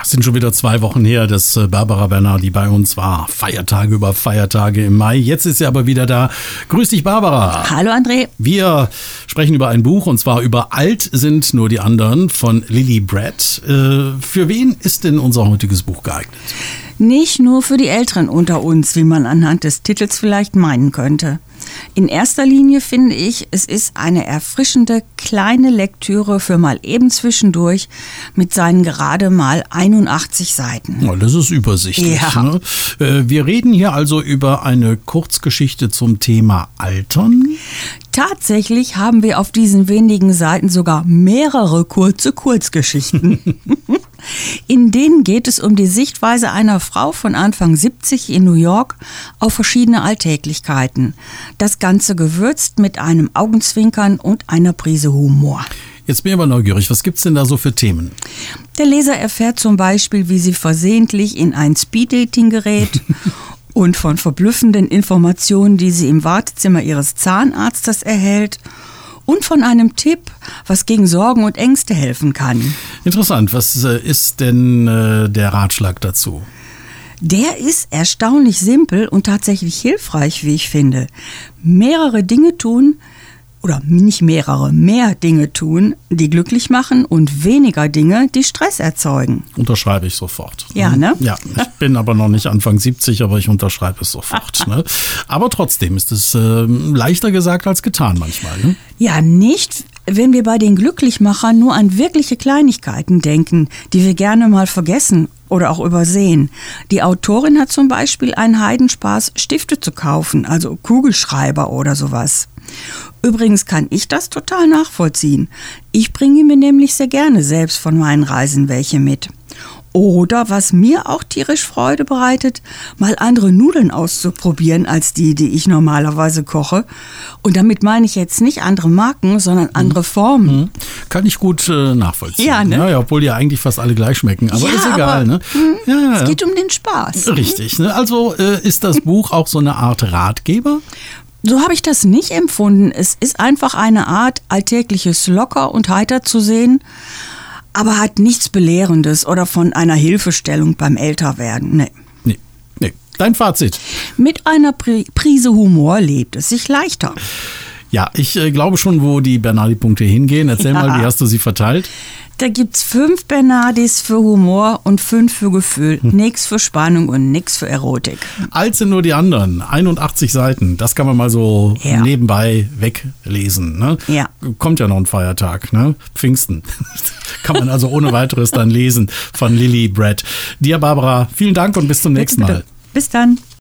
es sind schon wieder 2 Wochen her, dass Barbara Bernardi bei uns war. Feiertage über Feiertage im Mai. Jetzt ist sie aber wieder da. Grüß dich, Barbara. Hallo, André. Wir sprechen über ein Buch, und zwar über Alt sind nur die anderen von Lily Brett. Für wen ist denn unser heutiges Buch geeignet? Nicht nur für die Älteren unter uns, wie man anhand des Titels vielleicht meinen könnte. In erster Linie finde ich, es ist eine erfrischende kleine Lektüre für mal eben zwischendurch mit seinen gerade mal 81 Seiten. Ja, das ist übersichtlich. Ja. Ne? Wir reden hier also über eine Kurzgeschichte zum Thema Altern. Tatsächlich haben wir auf diesen wenigen Seiten sogar mehrere kurze Kurzgeschichten. In denen geht es um die Sichtweise einer Frau von Anfang 70 in New York auf verschiedene Alltäglichkeiten. Das Ganze gewürzt mit einem Augenzwinkern und einer Prise Humor. Jetzt bin ich aber neugierig, was gibt's denn da so für Themen? Der Leser erfährt zum Beispiel, wie sie versehentlich in ein Speeddating gerät und von verblüffenden Informationen, die sie im Wartezimmer ihres Zahnarztes erhält, und von einem Tipp, was gegen Sorgen und Ängste helfen kann. Interessant. Was ist denn der Ratschlag dazu? Der ist erstaunlich simpel und tatsächlich hilfreich, wie ich finde. Mehrere Dinge tun, oder nicht mehrere, mehr Dinge tun, die glücklich machen, und weniger Dinge, die Stress erzeugen. Unterschreibe ich sofort. Ja, ne? Ja, ich bin aber noch nicht Anfang 70, aber ich unterschreibe es sofort. Ne? Aber trotzdem ist es leichter gesagt als getan manchmal. Ne? Ja, nicht, wenn wir bei den Glücklichmachern nur an wirkliche Kleinigkeiten denken, die wir gerne mal vergessen oder auch übersehen. Die Autorin hat zum Beispiel einen Heidenspaß, Stifte zu kaufen, also Kugelschreiber oder sowas. Übrigens kann ich das total nachvollziehen. Ich bringe mir nämlich sehr gerne selbst von meinen Reisen welche mit. Oder, was mir auch tierisch Freude bereitet, mal andere Nudeln auszuprobieren als die ich normalerweise koche. Und damit meine ich jetzt nicht andere Marken, sondern andere Formen. Kann ich gut nachvollziehen. Ja, ne? Ja, obwohl die ja eigentlich fast alle gleich schmecken. Aber Ja, ist egal. aber, Ne? Es geht um den Spaß. Richtig. Ne? Also ist das Buch auch so eine Art Ratgeber? So habe ich das nicht empfunden. Es ist einfach eine Art, Alltägliches locker und heiter zu sehen, aber hat nichts Belehrendes oder von einer Hilfestellung beim Älterwerden. Nee. Nee. Dein Fazit? Mit einer Prise Humor lebt es sich leichter. Ja, ich glaube schon, wo die Bernardi-Punkte hingehen. Erzähl mal, wie hast du sie verteilt? Da gibt's 5 Bernardis für Humor und 5 für Gefühl. Nix für Spannung und nix für Erotik. Alt sind nur die anderen. 81 Seiten. Das kann man mal so nebenbei weglesen. Ne? Ja. Kommt ja noch ein Feiertag, ne? Pfingsten. Kann man also ohne weiteres dann lesen von Lily Brett. Dir, Barbara, vielen Dank und bis zum nächsten Mal. Bis dann.